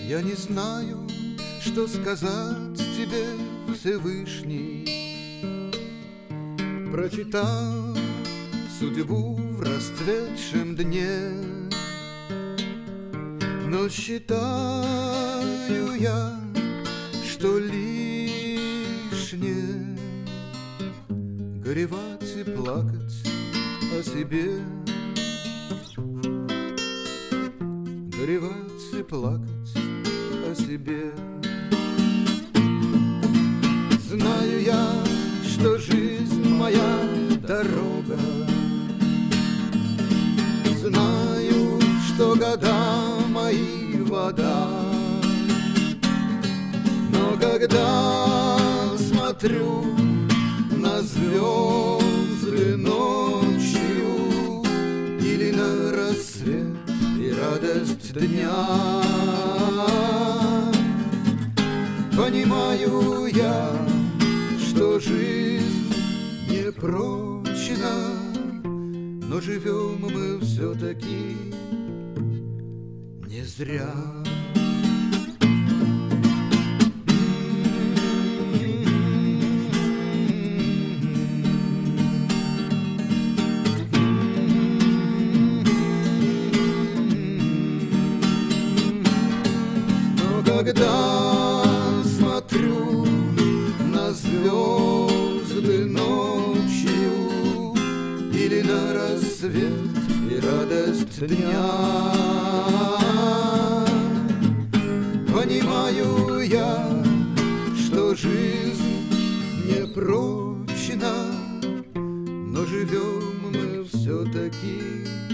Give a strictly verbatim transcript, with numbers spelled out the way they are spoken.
Я не знаю, что сказать тебе, Всевышний, прочитав судьбу в расцветшем дне. Но считаю я, что лишнее горевать и плакать о себе, горевать и плакать о себе. Знаю я, что жизнь моя дорога, знаю, что года мои вода, но когда смотрю на звезды ночью или на рассвет и радость дня, понимаю я, что жизнь не прочна, но живем мы все-таки не зря. Но когда смотрю на звезды ночью или на рассвет и радость дня, понимаю я, что жизнь не прочна, но живем мы все-таки